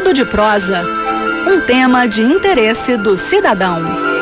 Dedo de Prosa, um tema de interesse do cidadão.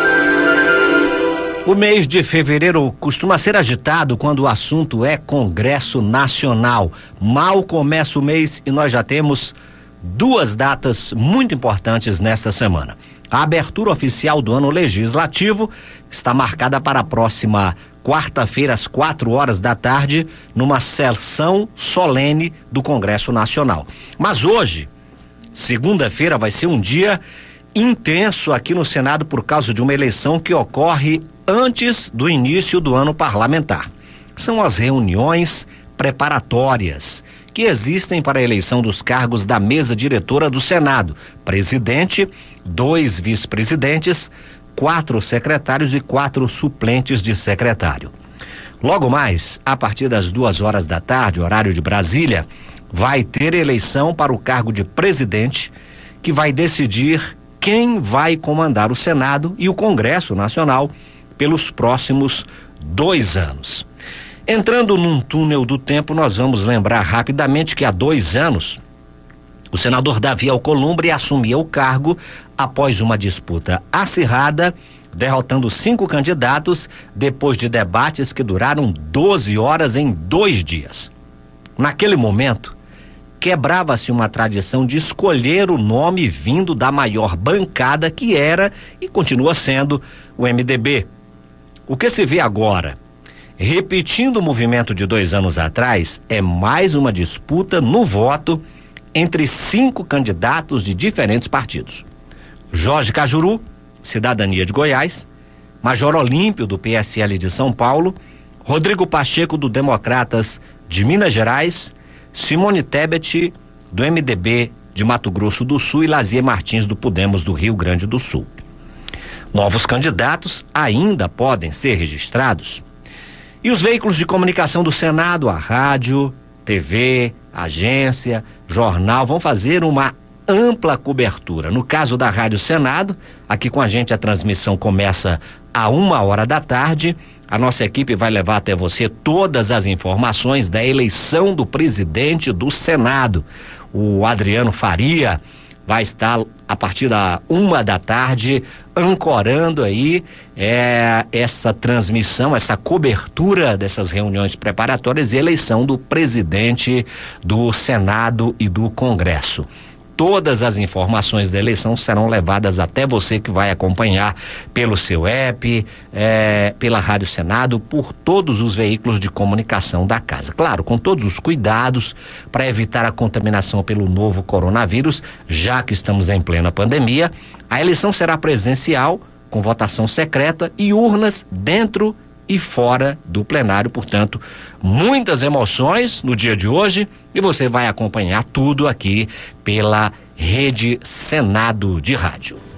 O mês de fevereiro costuma ser agitado quando o assunto é Congresso Nacional. Mal começa o mês e nós já temos duas datas muito importantes nesta semana. A abertura oficial do ano legislativo está marcada para a próxima quarta-feira, às 4 horas da tarde, numa sessão solene do Congresso Nacional. Mas hoje, segunda-feira, vai ser um dia intenso aqui no Senado por causa de uma eleição que ocorre antes do início do ano parlamentar. São as reuniões preparatórias que existem para a eleição dos cargos da mesa diretora do Senado: presidente, 2 vice-presidentes, 4 secretários e 4 suplentes de secretário. Logo mais, a partir das 2 horas da tarde, horário de Brasília, vai ter eleição para o cargo de presidente, que vai decidir quem vai comandar o Senado e o Congresso Nacional pelos próximos 2 anos. Entrando num túnel do tempo, nós vamos lembrar rapidamente que há 2 anos, o senador Davi Alcolumbre assumia o cargo após uma disputa acirrada, derrotando 5 candidatos depois de debates que duraram 12 horas em 2 dias. Naquele momento, quebrava-se uma tradição de escolher o nome vindo da maior bancada, que era e continua sendo o MDB. O que se vê agora, repetindo o movimento de 2 anos atrás, é mais uma disputa no voto entre 5 candidatos de diferentes partidos: Jorge Cajuru, Cidadania de Goiás; Major Olímpio, do PSL de São Paulo; Rodrigo Pacheco, do Democratas de Minas Gerais; Simone Tebet, do MDB de Mato Grosso do Sul; e Lazier Martins, do Podemos do Rio Grande do Sul. Novos candidatos ainda podem ser registrados. E os veículos de comunicação do Senado, a rádio, TV, agência, jornal, vão fazer uma ampla cobertura. No caso da Rádio Senado, aqui com a gente a transmissão começa a 1 da tarde. A nossa equipe vai levar até você todas as informações da eleição do presidente do Senado. O Adriano Faria vai estar a partir da 1 da tarde ancorando aí essa transmissão, essa cobertura dessas reuniões preparatórias e eleição do presidente do Senado e do Congresso. Todas as informações da eleição serão levadas até você, que vai acompanhar pelo seu app, pela Rádio Senado, por todos os veículos de comunicação da casa. Claro, com todos os cuidados para evitar a contaminação pelo novo coronavírus, já que estamos em plena pandemia. A eleição será presencial, com votação secreta e urnas dentro e fora do plenário. Portanto, muitas emoções no dia de hoje, e você vai acompanhar tudo aqui pela Rede Senado de Rádio.